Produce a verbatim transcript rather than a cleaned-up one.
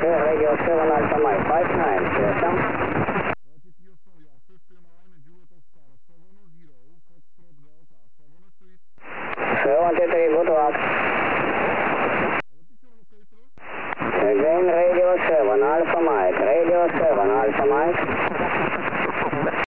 Radio seven Alpha Mike five nine, clear some.